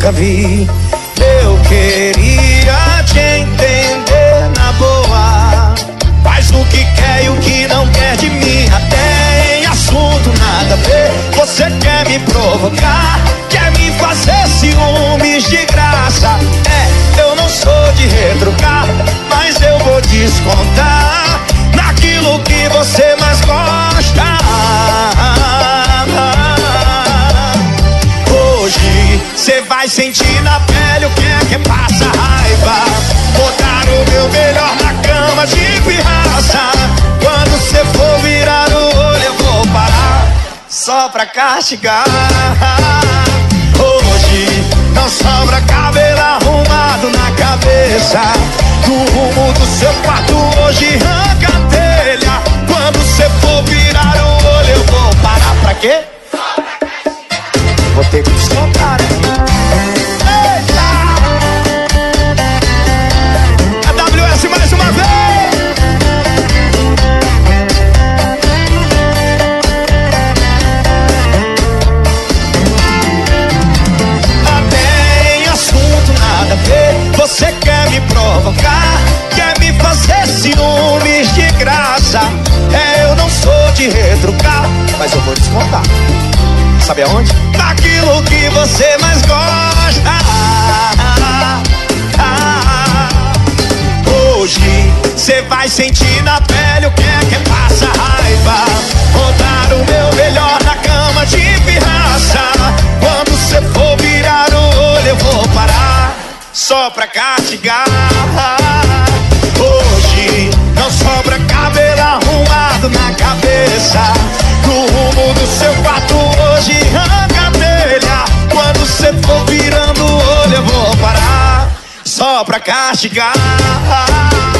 nunca vi. Eu queria te entender na boa. Faz o que quer e o que não quer de mim. Até em assunto nada a ver. Você quer me provocar, quer me fazer ciúmes de graça. Eu não sou de retrucar, mas eu vou descontar naquilo que você mais gosta. Hoje cê vai sentir na pele o que é que passa raiva. Botar o meu melhor na cama de pirraça. Quando cê for virar o olho eu vou parar só pra castigar. Hoje não sobra cabelo arrumado na cabeça. No rumo do seu quarto hoje arranca a telha. Quando cê for virar o olho eu vou parar pra quê? Vou ter que soltar. Eita! AWS mais uma vez. Até em assunto nada a ver. Você quer me provocar, quer me fazer ciúmes de graça. Eu não sou de retrucar, mas eu vou descontar. Sabe aonde? Naquilo que você mais gosta. Hoje cê vai sentir na pele o que é que passa raiva. Vou dar o meu melhor na cama de pirraça. Quando cê for virar o olho eu vou parar só pra castigar. Hoje não sobra cabelo arrumado na cabeça. No rumo do seu quarto hoje arranca a telha. Quando cê for virando o olho eu vou parar só pra castigar.